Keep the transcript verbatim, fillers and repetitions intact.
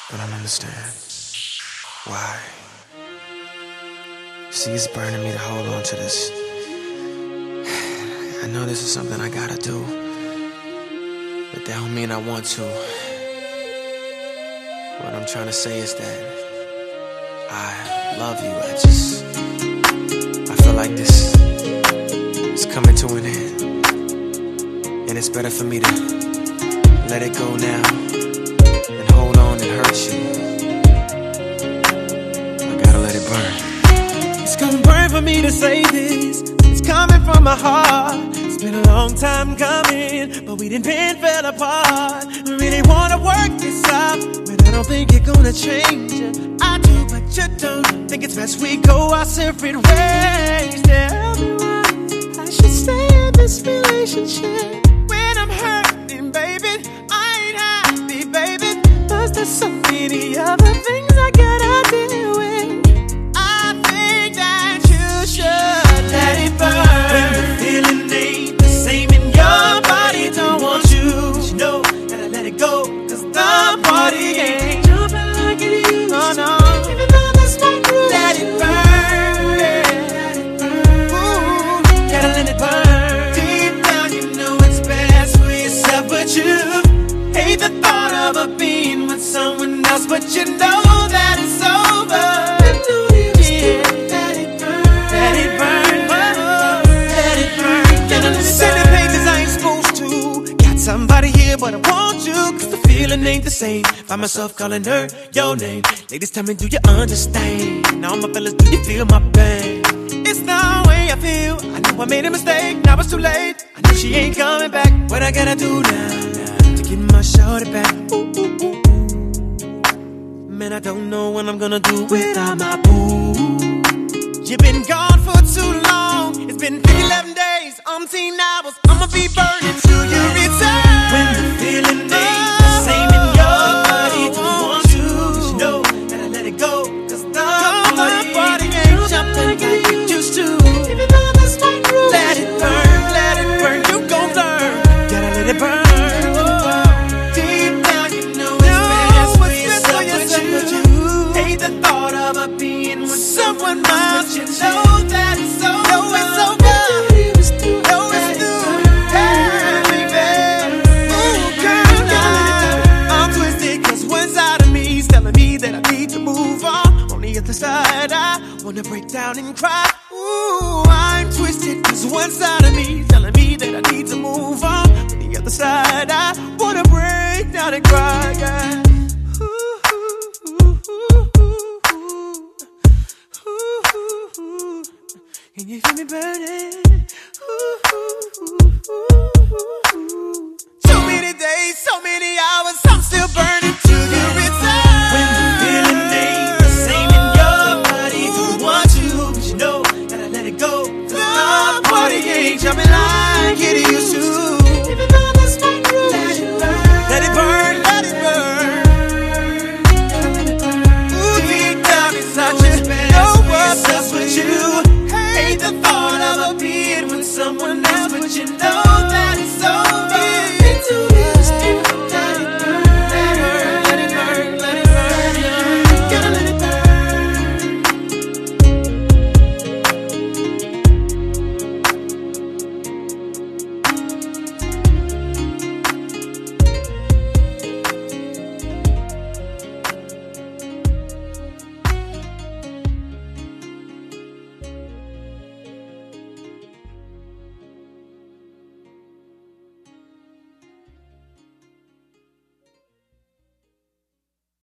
but I don't understand why. See, it's burning me to hold on to this. I know this is something I gotta do, but that don't mean I want to. What I'm trying to say is that I love you. I just, I feel like this is coming to an end, and it's better for me to let it go now and hold on and hurt you. I gotta let it burn. It's gonna burn for me to say this. It's coming from my heart. It's been a long time coming, but we didn't been fell apart. We really wanna work this out, but I don't think you're gonna change it. I do, but you don't. Think it's best we go our separate ways. Tell me why I should stay in this relationship when I'm hurting, baby. I ain't happy, baby. Cause there's so many other things I gotta deal with. I think that you should let it burn. When the feeling ain't the same in your body, don't want you, but you know, gotta let it go. Cause the party ain't jumping like it used to. Oh no, even though that's my groove. Let it burn, let it burn. Ooh, gotta let it burn. Deep down you know it's best for yourself, but you hate the thought of a being with someone else, but you know that it's over. Yeah. Let it burn, let it burn, let it burn. Get on the sending pages I ain't supposed to. Got somebody here, but I want you. Cause the feeling ain't the same. Find myself calling her your name. Ladies, tell me, do you understand? All my fellas, do you feel my pain? It's the way I feel. I know I made a mistake, now it's too late. I know she ain't coming back. What I gotta do now, now to get my shorty back? Ooh, ooh, ooh, ooh. Man, I don't know what I'm gonna do without my boo. You've been gone for too long. It's been eleven days, umpteen hours. I'ma be burning till you return. When the feeling ain't the same in your body, don't want you, but you know, gotta let it go. Cause the party ain't jumping like it used to. Even though that's my groove. Let it burn, let it burn, you gon' learn. Gotta let it burn. Deep down you know it's best for yourself, but you hate the thought of a being with someone else. But you know that it's over. Know it's over. Know it's through. Hey, baby. Ooh, girl, now I'm twisted, cause one side of me is telling me that I need to move on. On the other side, I wanna break down and cry. Ooh, I'm twisted, cause one side of me is telling me that I need to move on. On the other side, I wanna break down and cry, yeah. Ooh, ooh, ooh, ooh, ooh, ooh, ooh, ooh. Can you feel me burning?